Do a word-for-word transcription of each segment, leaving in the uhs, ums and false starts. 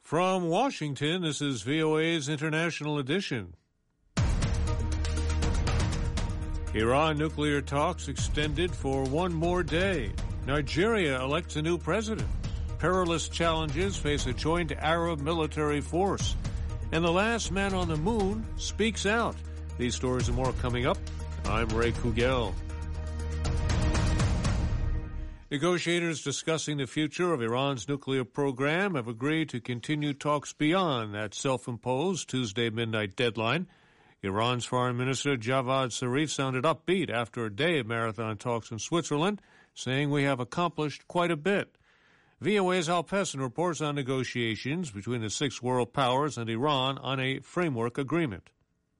From Washington, this is V O A's International Edition. Iran nuclear talks extended for one more day. Nigeria elects a new president. Perilous challenges face a joint Arab military force. And the last man on the moon speaks out. These stories and more coming up. I'm Ray Kugel. Negotiators discussing the future of Iran's nuclear program have agreed to continue talks beyond that self-imposed Tuesday midnight deadline. Iran's Foreign Minister Javad Zarif sounded upbeat after a day of marathon talks in Switzerland, saying we have accomplished quite a bit. V O A's Al Pessin reports on negotiations between the six world powers and Iran on a framework agreement.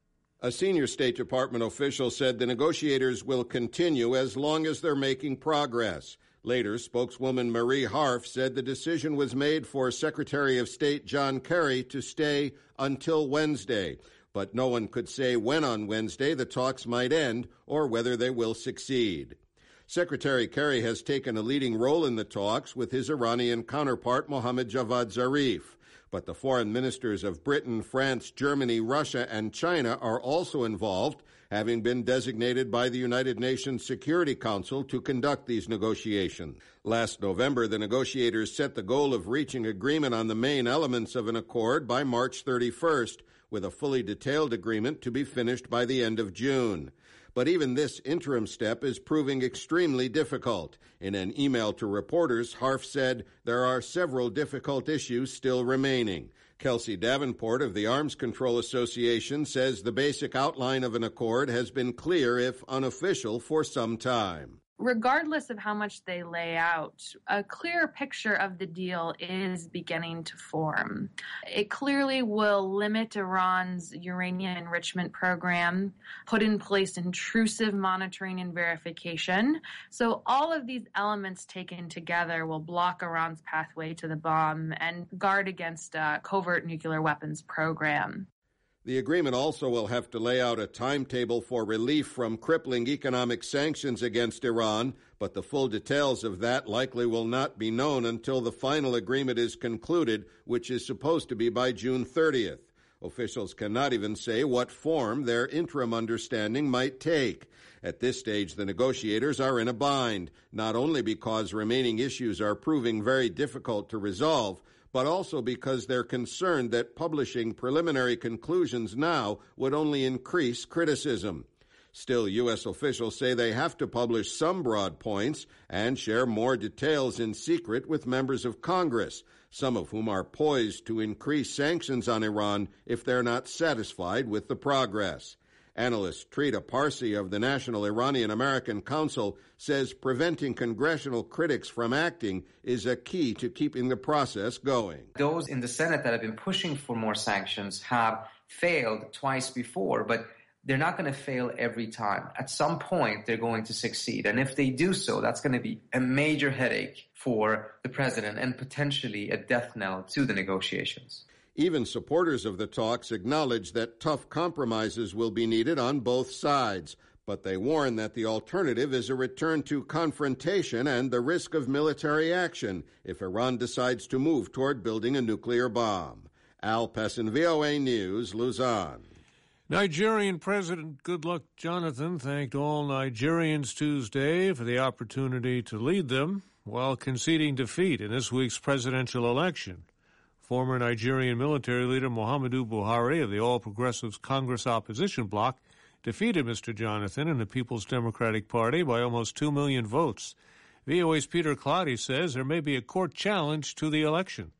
A senior State Department official said the negotiators will continue as long as they're making progress. Later, spokeswoman Marie Harf said the decision was made for Secretary of State John Kerry to stay until Wednesday. But no one could say when on Wednesday the talks might end or whether they will succeed. Secretary Kerry has taken a leading role in the talks with his Iranian counterpart Mohammad Javad Zarif. But the foreign ministers of Britain, France, Germany, Russia, and China are also involved, having been designated by the United Nations Security Council to conduct these negotiations. Last November, the negotiators set the goal of reaching agreement on the main elements of an accord by March thirty-first, with a fully detailed agreement to be finished by the end of June. But even this interim step is proving extremely difficult. In an email to reporters, Harf said there are several difficult issues still remaining. Kelsey Davenport of the Arms Control Association says the basic outline of an accord has been clear, if unofficial, for some time. Regardless of how much they lay out, a clear picture of the deal is beginning to form. It clearly will limit Iran's uranium enrichment program, put in place intrusive monitoring and verification. So all of these elements taken together will block Iran's pathway to the bomb and guard against a covert nuclear weapons program. The agreement also will have to lay out a timetable for relief from crippling economic sanctions against Iran, but the full details of that likely will not be known until the final agreement is concluded, which is supposed to be by June thirtieth. Officials cannot even say what form their interim understanding might take. At this stage, the negotiators are in a bind, not only because remaining issues are proving very difficult to resolve, but also because they're concerned that publishing preliminary conclusions now would only increase criticism. Still, U S officials say they have to publish some broad points and share more details in secret with members of Congress, some of whom are poised to increase sanctions on Iran if they're not satisfied with the progress. Analyst Trita Parsi of the National Iranian American Council says preventing congressional critics from acting is a key to keeping the process going. Those in the Senate that have been pushing for more sanctions have failed twice before, but they're not going to fail every time. At some point, they're going to succeed. And if they do so, that's going to be a major headache for the president and potentially a death knell to the negotiations. Even supporters of the talks acknowledge that tough compromises will be needed on both sides, but they warn that the alternative is a return to confrontation and the risk of military action if Iran decides to move toward building a nuclear bomb. Al Pessin, V O A News, Lausanne. Nigerian President Goodluck Jonathan thanked all Nigerians Tuesday for the opportunity to lead them while conceding defeat in this week's presidential election. Former Nigerian military leader Muhammadu Buhari of the All Progressives Congress opposition bloc defeated Mister Jonathan in the People's Democratic Party by almost two million votes. V O A's Peter Cloudy says there may be a court challenge to the election.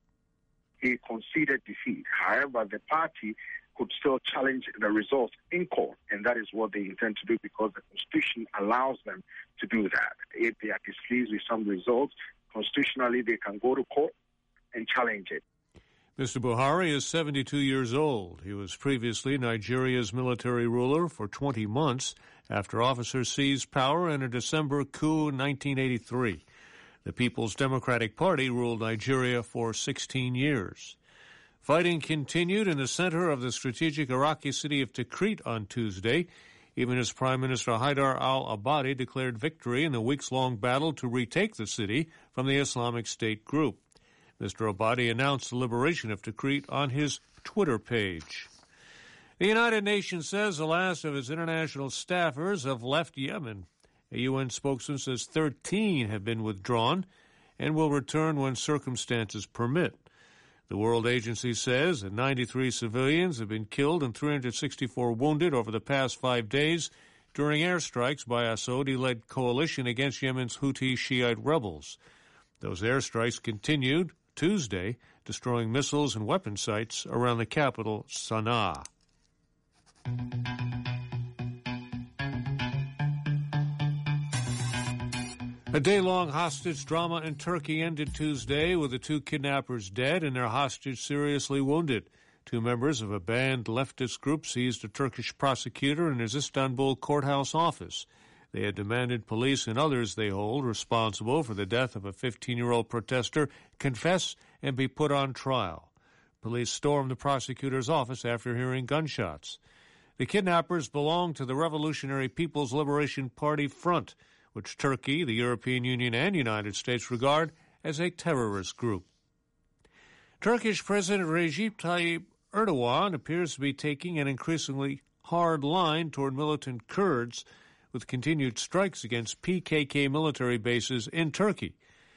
He conceded defeat. However, the party could still challenge the results in court, and that is what they intend to do because the Constitution allows them to do that. If they are displeased with some results, constitutionally they can go to court and challenge it. Mister Buhari is seventy-two years old. He was previously Nigeria's military ruler for twenty months after officers seized power in a December coup in nineteen eighty-three. The People's Democratic Party ruled Nigeria for sixteen years. Fighting continued in the center of the strategic Iraqi city of Tikrit on Tuesday, even as Prime Minister Haidar al-Abadi declared victory in the weeks-long battle to retake the city from the Islamic State group. Mister Abadi announced the liberation of Tikrit on his Twitter page. The United Nations says the last of its international staffers have left Yemen. A U N spokesman says thirteen have been withdrawn and will return when circumstances permit. The World Agency says that ninety-three civilians have been killed and three hundred sixty-four wounded over the past five days during airstrikes by a Saudi-led coalition against Yemen's Houthi Shiite rebels. Those airstrikes continued Tuesday, destroying missiles and weapon sites around the capital, Sana'a. A day-long hostage drama in Turkey ended Tuesday with the two kidnappers dead and their hostage seriously wounded. Two members of a banned leftist group seized a Turkish prosecutor in his Istanbul courthouse office. They had demanded police and others they hold responsible for the death of a fifteen-year-old protester confess and be put on trial. Police stormed the prosecutor's office after hearing gunshots. The kidnappers belong to the Revolutionary People's Liberation Party Front, which Turkey, the European Union, and United States regard as a terrorist group. Turkish President Recep Tayyip Erdogan appears to be taking an increasingly hard line toward militant Kurds, with continued strikes against P K K military bases in Turkey.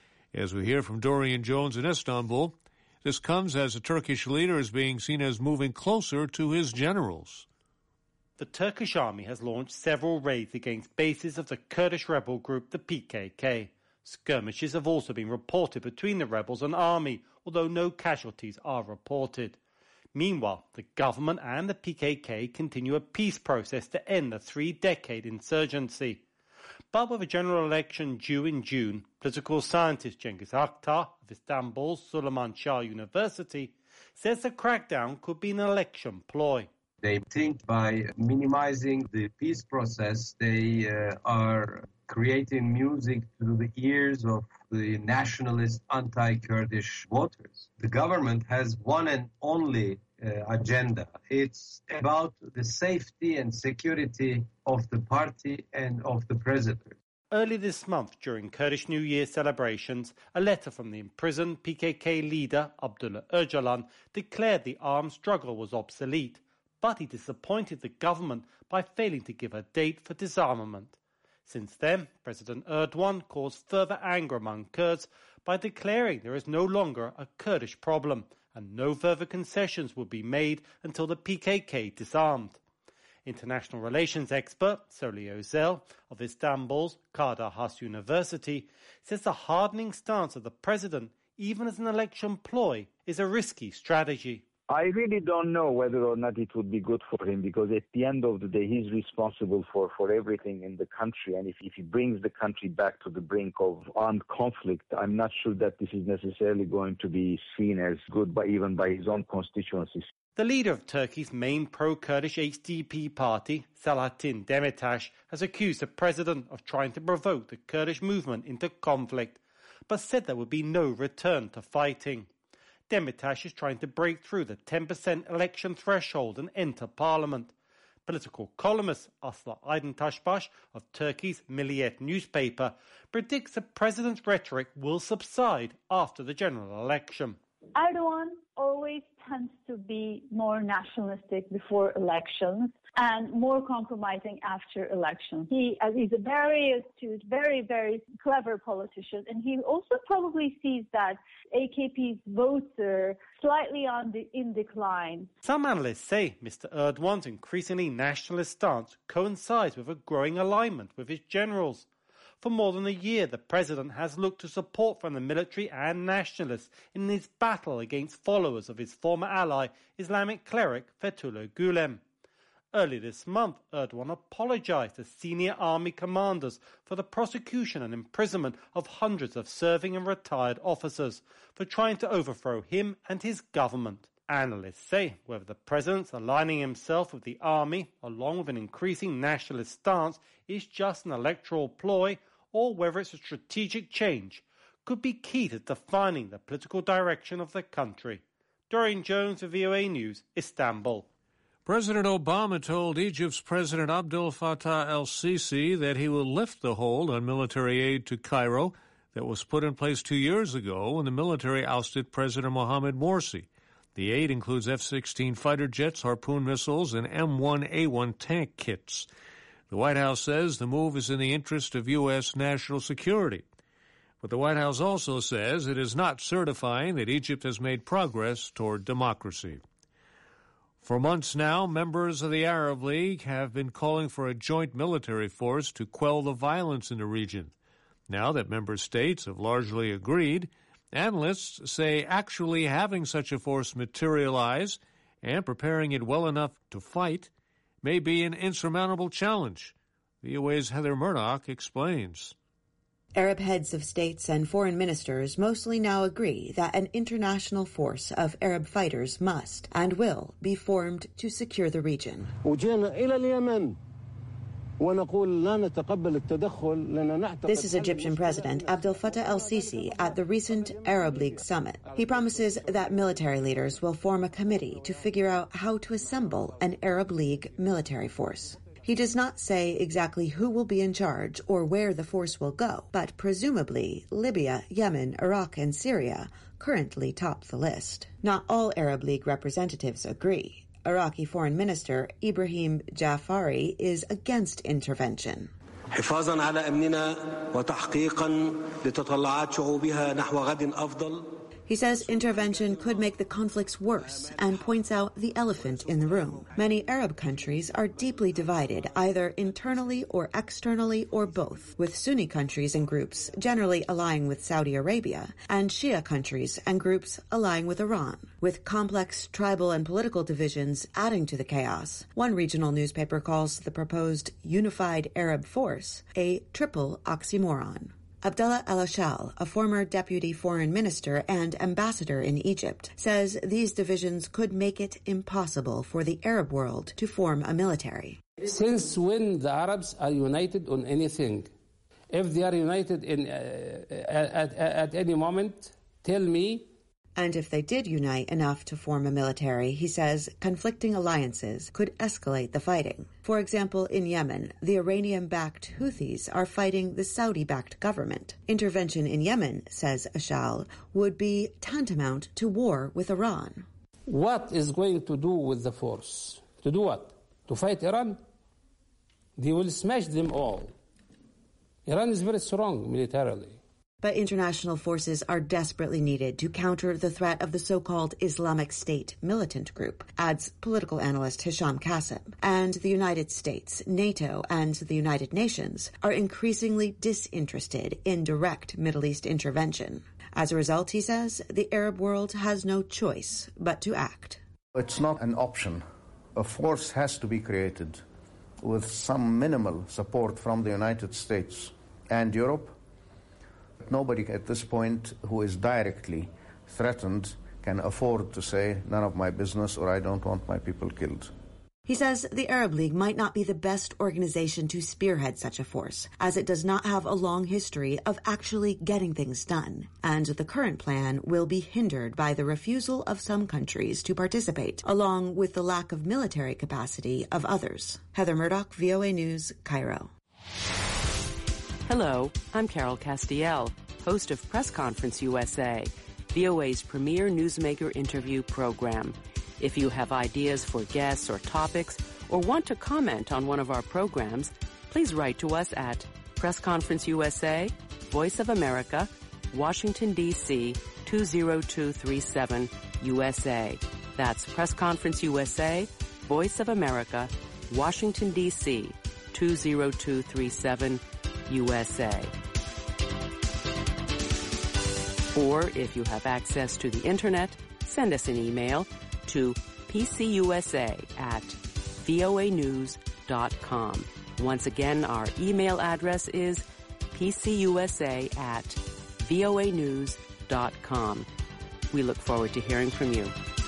As we hear from Dorian Jones in Istanbul, this comes as the Turkish leader is being seen as moving closer to his generals. The Turkish army has launched several raids against bases of the Kurdish rebel group, the P K K. Skirmishes have also been reported between the rebels and army, although no casualties are reported. Meanwhile, the government and the P K K continue a peace process to end the three-decade insurgency. But with a general election due in June, political scientist Cengiz Aktar of Istanbul's Süleyman Shah University says the crackdown could be an election ploy. They think by minimizing the peace process, they uh, are creating music to the ears of the nationalist anti-Kurdish voters. The government has one and only uh, agenda. It's about the safety and security of the party and of the president. Early this month, during Kurdish New Year celebrations, a letter from the imprisoned P K K leader, Abdullah Öcalan, declared the armed struggle was obsolete. But he disappointed the government by failing to give a date for disarmament. Since then, President Erdogan caused further anger among Kurds by declaring there is no longer a Kurdish problem and no further concessions will be made until the P K K disarmed. International relations expert Soli Özel of Istanbul's Kader Has University says the hardening stance of the president, even as an election ploy, is a risky strategy. I really don't know whether or not it would be good for him, because at the end of the day, he's responsible for, for everything in the country. And if, if he brings the country back to the brink of armed conflict, I'm not sure that this is necessarily going to be seen as good by even by his own constituencies. The leader of Turkey's main pro-Kurdish H D P party, Selahattin Demirtas, has accused the president of trying to provoke the Kurdish movement into conflict, but said there would be no return to fighting. Demirtas is trying to break through the ten percent election threshold and enter parliament. Political columnist Aslı Aydın Taşbaş of Turkey's Milliyet newspaper predicts the president's rhetoric will subside after the general election. Erdogan always tends to be more nationalistic before elections and more compromising after elections. He uh, is a very astute, very, very clever politician, and he also probably sees that A K P's votes are slightly on the, in decline. Some analysts say Mister Erdogan's increasingly nationalist stance coincides with a growing alignment with his generals. For more than a year, the president has looked to support from the military and nationalists in his battle against followers of his former ally, Islamic cleric Fethullah Gulen. Early this month, Erdogan apologized to senior army commanders for the prosecution and imprisonment of hundreds of serving and retired officers for trying to overthrow him and his government. Analysts say whether the president's aligning himself with the army, along with an increasing nationalist stance, is just an electoral ploy, or whether it's a strategic change, could be key to defining the political direction of the country. Dorian Jones for V O A News, Istanbul. President Obama told Egypt's President Abdel Fattah el-Sisi that he will lift the hold on military aid to Cairo that was put in place two years ago when the military ousted President Mohamed Morsi. The aid includes F sixteen fighter jets, Harpoon missiles, and M one A one tank kits. The White House says the move is in the interest of U S national security. But the White House also says it is not certifying that Egypt has made progress toward democracy. For months now, members of the Arab League have been calling for a joint military force to quell the violence in the region. Now that member states have largely agreed, analysts say actually having such a force materialize and preparing it well enough to fight may be an insurmountable challenge. V O A's Heather Murdoch explains. Arab heads of states and foreign ministers mostly now agree that an international force of Arab fighters must and will be formed to secure the region. This is Egyptian President Abdel Fattah el-Sisi at the recent Arab League summit. He promises that military leaders will form a committee to figure out how to assemble an Arab League military force. He does not say exactly who will be in charge or where the force will go, but presumably Libya, Yemen, Iraq, and Syria currently top the list. Not all Arab League representatives agree. Iraqi Foreign Minister Ibrahim Jafari is against intervention. حفاظاً على أمننا وتحقيقاً لتطلعات شعوبها نحو غد أفضل. He says intervention could make the conflicts worse and points out the elephant in the room. Many Arab countries are deeply divided, either internally or externally or both, with Sunni countries and groups generally allying with Saudi Arabia, and Shia countries and groups allying with Iran. With complex tribal and political divisions adding to the chaos, one regional newspaper calls the proposed unified Arab force a triple oxymoron. Abdullah El-Ashal, a former deputy foreign minister and ambassador in Egypt, says these divisions could make it impossible for the Arab world to form a military. Since when the Arabs are united on anything? If they are united in, uh, at, at any moment, tell me. And if they did unite enough to form a military, he says conflicting alliances could escalate the fighting. For example, in Yemen, the Iranian-backed Houthis are fighting the Saudi-backed government. Intervention in Yemen, says Ashal, would be tantamount to war with Iran. What is going to do with the force? To do what? To fight Iran? They will smash them all. Iran is very strong militarily. But international forces are desperately needed to counter the threat of the so-called Islamic State militant group, adds political analyst Hisham Kassem. And the United States, NATO, and the United Nations are increasingly disinterested in direct Middle East intervention. As a result, he says, the Arab world has no choice but to act. It's not an option. A force has to be created with some minimal support from the United States and Europe. Nobody at this point who is directly threatened can afford to say, none of my business, or I don't want my people killed. He says the Arab League might not be the best organization to spearhead such a force, as it does not have a long history of actually getting things done, and the current plan will be hindered by the refusal of some countries to participate, along with the lack of military capacity of others. Heather Murdoch, V O A News, Cairo. Hello, I'm Carol Castiel, host of Press Conference U S A, V O A's premier newsmaker interview program. If you have ideas for guests or topics, or want to comment on one of our programs, please write to us at Press Conference U S A, Voice of America, Washington, D C two zero two three seven, U S A. That's Press Conference U S A, Voice of America, Washington, D C two zero two three seven, U S A. Or if you have access to the internet, send us an email to p c u s a at v o a news dot com. Once again, our email address is p c u s a at v o a news dot com. We look forward to hearing from you.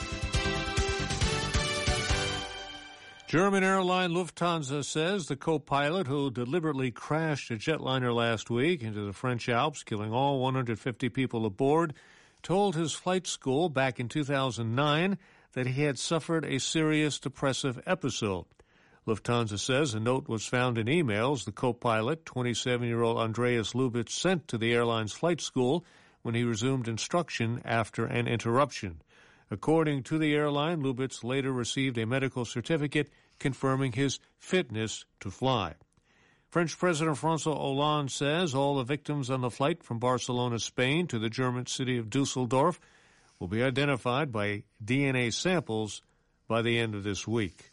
German airline Lufthansa says the co-pilot who deliberately crashed a jetliner last week into the French Alps, killing all one hundred fifty people aboard, told his flight school back in two thousand nine that he had suffered a serious depressive episode. Lufthansa says a note was found in emails the co-pilot, twenty-seven-year-old Andreas Lubitz, sent to the airline's flight school when he resumed instruction after an interruption. According to the airline, Lubitz later received a medical certificate confirming his fitness to fly. French President François Hollande says all the victims on the flight from Barcelona, Spain to the German city of Dusseldorf will be identified by D N A samples by the end of this week.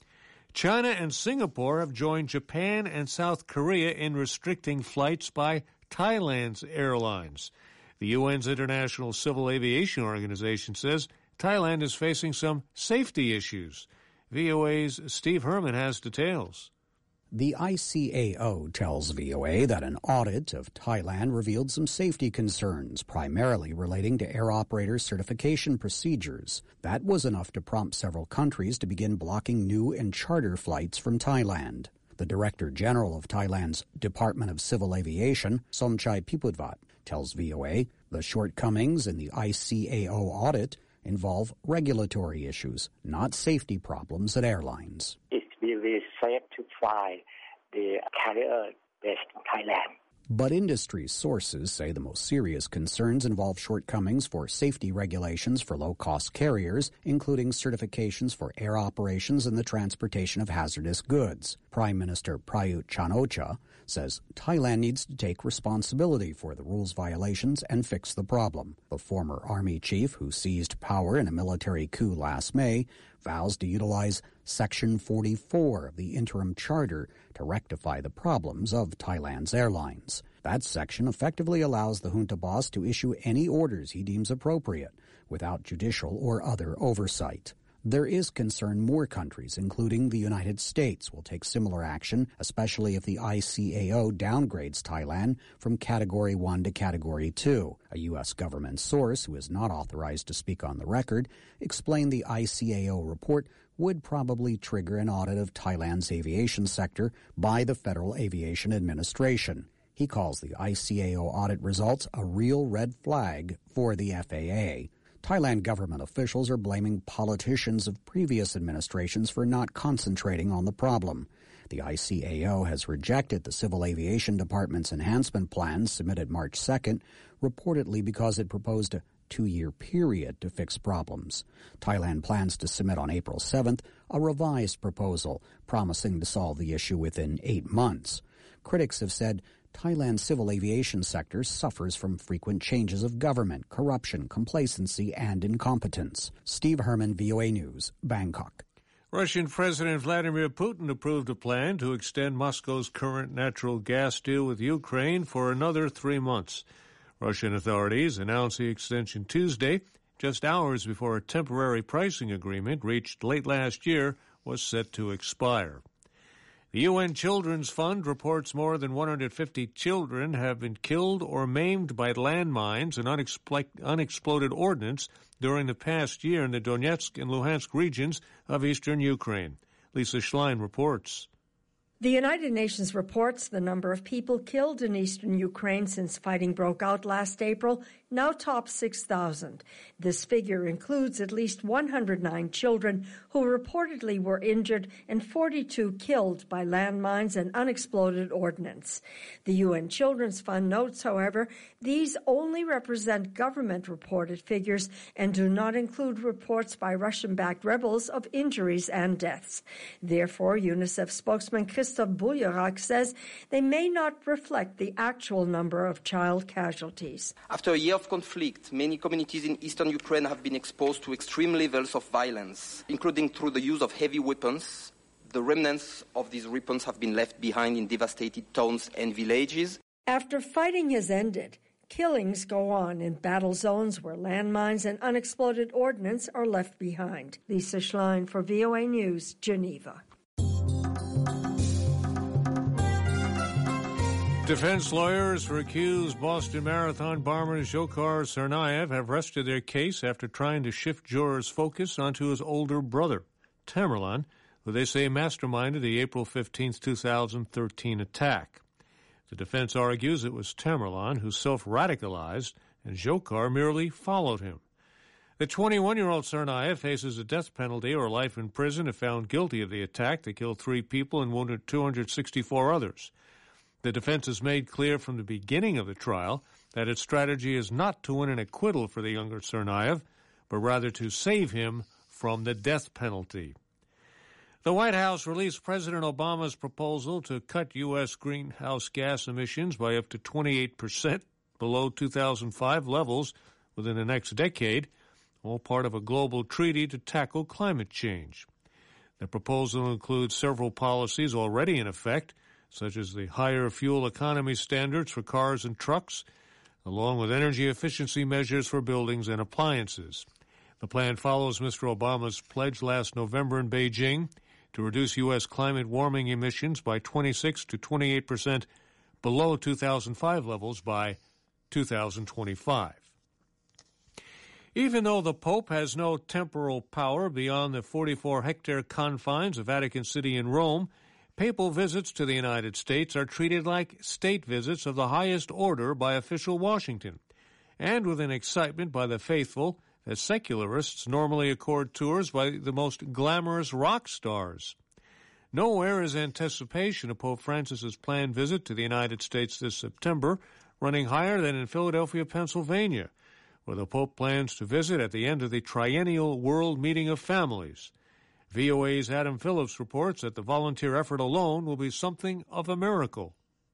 China and Singapore have joined Japan and South Korea in restricting flights by Thailand's airlines. The U N's International Civil Aviation Organization says Thailand is facing some safety issues. V O A's Steve Herman has details. The I C A O tells V O A that an audit of Thailand revealed some safety concerns, primarily relating to air operator certification procedures. That was enough to prompt several countries to begin blocking new and charter flights from Thailand. The Director General of Thailand's Department of Civil Aviation, Somchai Pipudvat, tells V O A the shortcomings in the I C A O audit involve regulatory issues, not safety problems at airlines. It's really safe to fly the carrier based in Thailand. But industry sources say the most serious concerns involve shortcomings for safety regulations for low-cost carriers, including certifications for air operations and the transportation of hazardous goods. Prime Minister Prayut Chan-o-cha says Thailand needs to take responsibility for the rules violations and fix the problem. The former army chief, who seized power in a military coup last May, vows to utilize Section forty-four of the interim charter to rectify the problems of Thailand's airlines. That section effectively allows the junta boss to issue any orders he deems appropriate without judicial or other oversight. There is concern more countries, including the United States, will take similar action, especially if the I C A O downgrades Thailand from Category one to Category two. A U S government source, who is not authorized to speak on the record, explained the I C A O report would probably trigger an audit of Thailand's aviation sector by the Federal Aviation Administration. He calls the I C A O audit results a real red flag for the F A A. Thailand government officials are blaming politicians of previous administrations for not concentrating on the problem. The I C A O has rejected the Civil Aviation Department's enhancement plan submitted March second, reportedly because it proposed a two-year period to fix problems. Thailand plans to submit on April seventh a revised proposal promising to solve the issue within eight months. Critics have said Thailand's civil aviation sector suffers from frequent changes of government, corruption, complacency, and incompetence. Steve Herman, V O A News, Bangkok. Russian President Vladimir Putin approved a plan to extend Moscow's current natural gas deal with Ukraine for another three months. Russian authorities announced the extension Tuesday, just hours before a temporary pricing agreement reached late last year was set to expire. The U N Children's Fund reports more than one hundred fifty children have been killed or maimed by landmines and unexpl- unexploded ordnance during the past year in the Donetsk and Luhansk regions of eastern Ukraine. Lisa Schlein reports. The United Nations reports the number of people killed in eastern Ukraine since fighting broke out last April now tops six thousand. This figure includes at least one hundred nine children who reportedly were injured and forty-two killed by landmines and unexploded ordnance. The U N Children's Fund notes, however, these only represent government-reported figures and do not include reports by Russian-backed rebels of injuries and deaths. Therefore, UNICEF spokesman Christoph Bulyarak says they may not reflect the actual number of child casualties. After a year of conflict, many communities in eastern Ukraine have been exposed to extreme levels of violence, including through the use of heavy weapons. The remnants of these weapons have been left behind in devastated towns and villages. After fighting has ended, killings go on in battle zones where landmines and unexploded ordnance are left behind. Lisa Schlein for V O A News, Geneva. Defense lawyers for accused Boston Marathon bomber Dzhokhar Tsarnaev have rested their case after trying to shift jurors' focus onto his older brother, Tamerlan, who they say masterminded the April fifteenth, two thousand thirteen attack. The defense argues it was Tamerlan who self-radicalized and Dzhokhar merely followed him. The twenty-one-year-old Tsarnaev faces a death penalty or life in prison if found guilty of the attack that killed three people and wounded two hundred sixty-four others. The defense has made clear from the beginning of the trial that its strategy is not to win an acquittal for the younger Tsarnaev, but rather to save him from the death penalty. The White House released President Obama's proposal to cut U S greenhouse gas emissions by up to twenty-eight percent below two thousand five levels within the next decade, all part of a global treaty to tackle climate change. The proposal includes several policies already in effect, such as the higher fuel economy standards for cars and trucks, along with energy efficiency measures for buildings and appliances. The plan follows Mister Obama's pledge last November in Beijing to reduce U S climate warming emissions by twenty-six to twenty-eight percent below two thousand five levels by two thousand twenty-five. Even though the Pope has no temporal power beyond the forty-four hectare confines of Vatican City in Rome, papal visits to the United States are treated like state visits of the highest order by official Washington, and with an excitement by the faithful that secularists normally accord tours by the most glamorous rock stars. Nowhere is anticipation of Pope Francis's planned visit to the United States this September running higher than in Philadelphia, Pennsylvania, where the Pope plans to visit at the end of the triennial World Meeting of Families. V O A's Adam Phillips reports that the volunteer effort alone will be something of a miracle.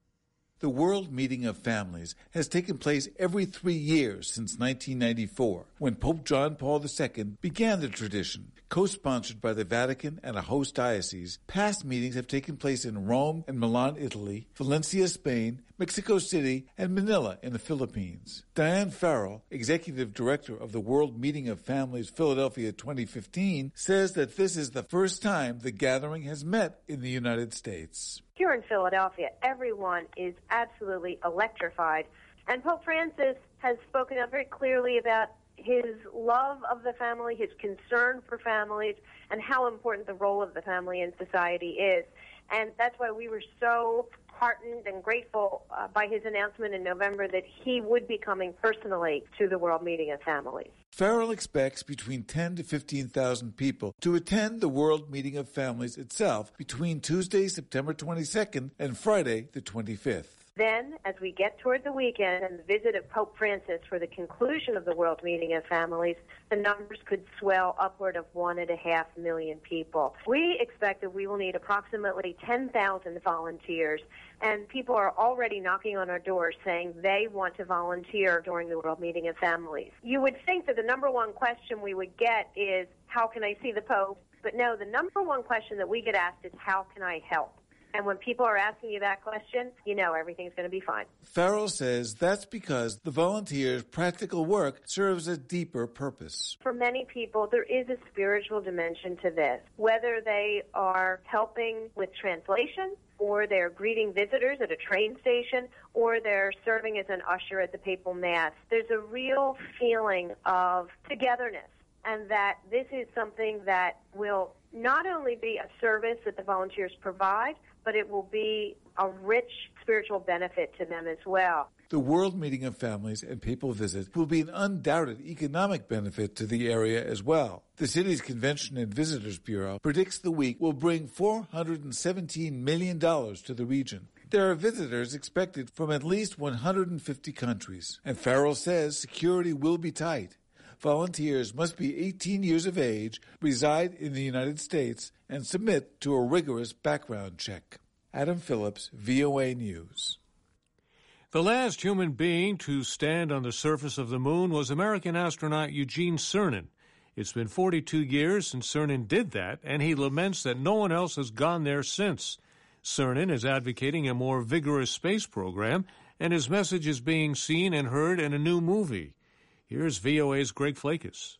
The World Meeting of Families has taken place every three years since nineteen ninety-four, when Pope John Paul the Second began the tradition. Co-sponsored by the Vatican and a host diocese, past meetings have taken place in Rome and Milan, Italy, Valencia, Spain, Mexico City, and Manila in the Philippines. Diane Farrell, Executive Director of the World Meeting of Families Philadelphia twenty fifteen, says that this is the first time the gathering has met in the United States. Here in Philadelphia, everyone is absolutely electrified, and Pope Francis has spoken up very clearly about his love of the family, his concern for families, and how important the role of the family in society is. And that's why we were so heartened and grateful uh, by his announcement in November that he would be coming personally to the World Meeting of Families. Farrell expects between ten to fifteen thousand people to attend the World Meeting of Families itself between Tuesday, September twenty-second, and Friday, the twenty-fifth. Then, as we get toward the weekend and the visit of Pope Francis for the conclusion of the World Meeting of Families, the numbers could swell upward of one and a half million people. We expect that we will need approximately ten thousand volunteers, and people are already knocking on our doors saying they want to volunteer during the World Meeting of Families. You would think that the number one question we would get is, how can I see the Pope? But no, the number one question that we get asked is, how can I help? And when people are asking you that question, you know everything's going to be fine. Farrell says that's because the volunteers' practical work serves a deeper purpose. For many people, there is a spiritual dimension to this. Whether they are helping with translation, or they're greeting visitors at a train station, or they're serving as an usher at the papal mass, there's a real feeling of togetherness, and that this is something that will not only be a service that the volunteers provide, but it will be a rich spiritual benefit to them as well. The World Meeting of Families and papal visit will be an undoubted economic benefit to the area as well. The city's Convention and Visitors Bureau predicts the week will bring four hundred seventeen million dollars to the region. There are visitors expected from at least one hundred fifty countries, and Farrell says security will be tight. Volunteers must be eighteen years of age, reside in the United States, and submit to a rigorous background check. Adam Phillips, V O A News. The last human being to stand on the surface of the moon was American astronaut Eugene Cernan. It's been forty-two years since Cernan did that, and he laments that no one else has gone there since. Cernan is advocating a more vigorous space program, and his message is being seen and heard in a new movie. Here's V O A's Greg Flakus.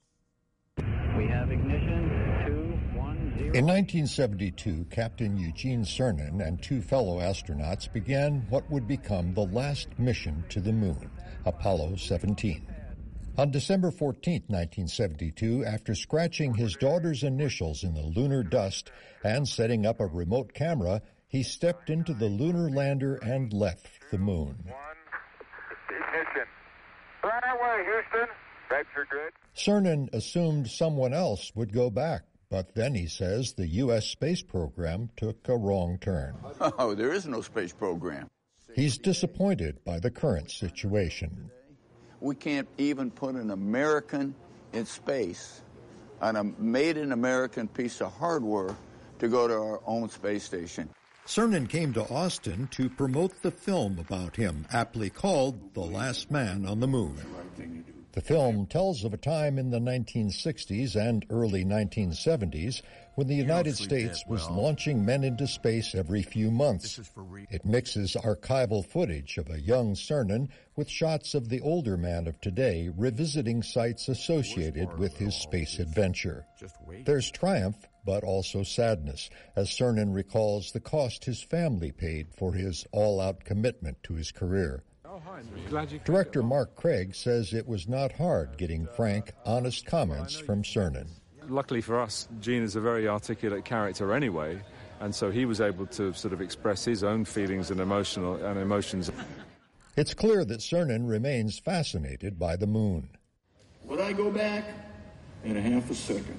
We have ignition, two, one, zero. In nineteen seventy-two, Captain Eugene Cernan and two fellow astronauts began what would become the last mission to the moon, Apollo seventeen. On December fourteenth, nineteen seventy-two, after scratching his daughter's initials in the lunar dust and setting up a remote camera, he stepped into the lunar lander and left the moon. One, ignition. Right away, Houston. Thanks for good. Cernan assumed someone else would go back, but then he says the U S space program took a wrong turn. Oh, there is no space program. He's disappointed by the current situation. We can't even put an American in space on a made-in-American piece of hardware to go to our own space station. Cernan came to Austin to promote the film about him, aptly called The Last Man on the Moon. The film tells of a time in the nineteen sixties and early nineteen seventies when the United States was launching men into space every few months. It mixes archival footage of a young Cernan with shots of the older man of today revisiting sites associated with his space adventure. There's triumph, but also sadness, as Cernan recalls the cost his family paid for his all-out commitment to his career. Director Mark Craig says it was not hard getting frank, honest comments from Cernan. Luckily for us, Gene is a very articulate character anyway, and so he was able to sort of express his own feelings and emotional and emotions. It's clear that Cernan remains fascinated by the moon. Would I go back? In a half a second.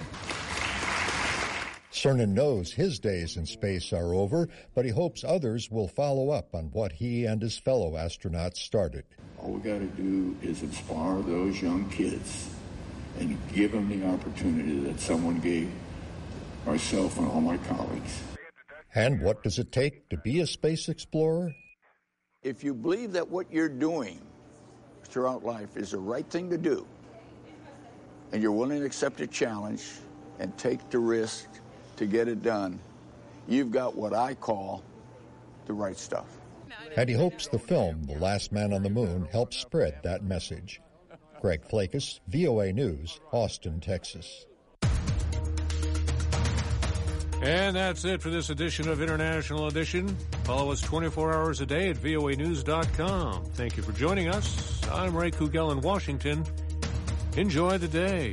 Cernan knows his days in space are over, but he hopes others will follow up on what he and his fellow astronauts started. All we got to do is inspire those young kids and give them the opportunity that someone gave myself and all my colleagues. And what does it take to be a space explorer? If you believe that what you're doing throughout life is the right thing to do, and you're willing to accept a challenge and take the risk to get it done, you've got what I call the right stuff. And he hopes the film, The Last Man on the Moon, helps spread that message. Greg Flakus, V O A News, Austin, Texas. And that's it for this edition of International Edition. Follow us twenty-four hours a day at V O A news dot com. Thank you for joining us. I'm Ray Kugel in Washington. Enjoy the day.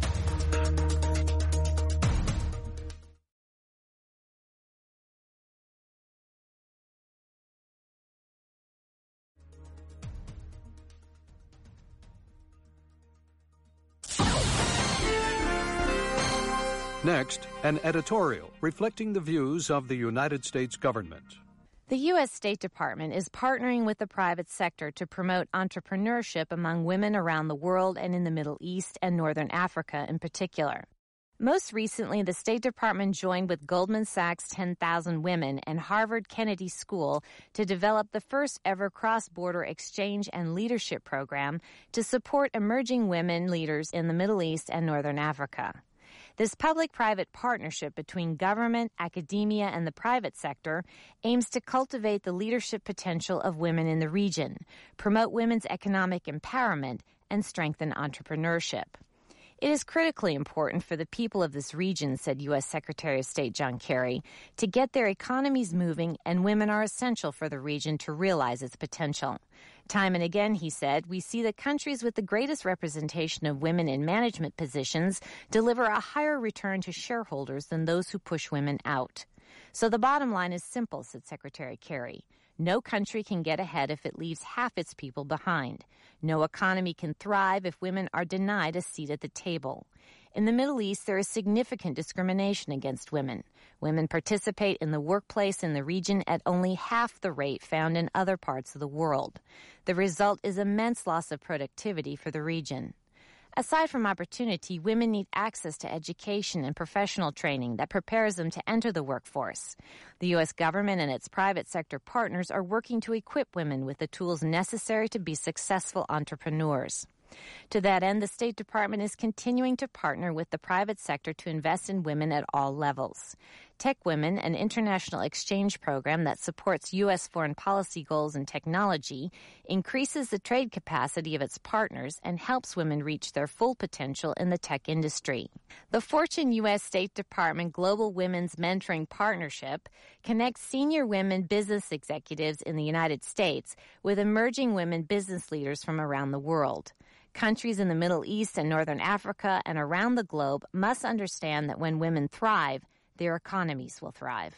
Next, an editorial reflecting the views of the United States government. The U S State Department is partnering with the private sector to promote entrepreneurship among women around the world and in the Middle East and Northern Africa in particular. Most recently, the State Department joined with Goldman Sachs' ten thousand Women and Harvard Kennedy School to develop the first ever cross-border exchange and leadership program to support emerging women leaders in the Middle East and Northern Africa. This public-private partnership between government, academia, and the private sector aims to cultivate the leadership potential of women in the region, promote women's economic empowerment, and strengthen entrepreneurship. It is critically important for the people of this region, said U S Secretary of State John Kerry, to get their economies moving, and women are essential for the region to realize its potential. Time and again, he said, we see that countries with the greatest representation of women in management positions deliver a higher return to shareholders than those who push women out. So the bottom line is simple, said Secretary Kerry. No country can get ahead if it leaves half its people behind. No economy can thrive if women are denied a seat at the table. In the Middle East, there is significant discrimination against women. Women participate in the workplace in the region at only half the rate found in other parts of the world. The result is immense loss of productivity for the region. Aside from opportunity, women need access to education and professional training that prepares them to enter the workforce. The U S government and its private sector partners are working to equip women with the tools necessary to be successful entrepreneurs. To that end, the State Department is continuing to partner with the private sector to invest in women at all levels. Tech Women, an international exchange program that supports U S foreign policy goals and technology, increases the trade capacity of its partners and helps women reach their full potential in the tech industry. The Fortune U S State Department Global Women's Mentoring Partnership connects senior women business executives in the United States with emerging women business leaders from around the world. Countries in the Middle East and Northern Africa and around the globe must understand that when women thrive, their economies will thrive.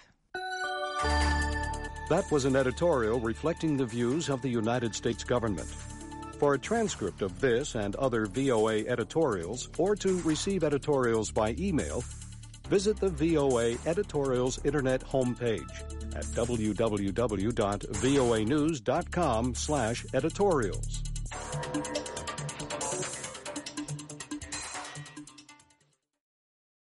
That was an editorial reflecting the views of the United States government. For a transcript of this and other V O A editorials, or to receive editorials by email, visit the V O A Editorials Internet homepage at w w w dot voa news dot com slash editorials.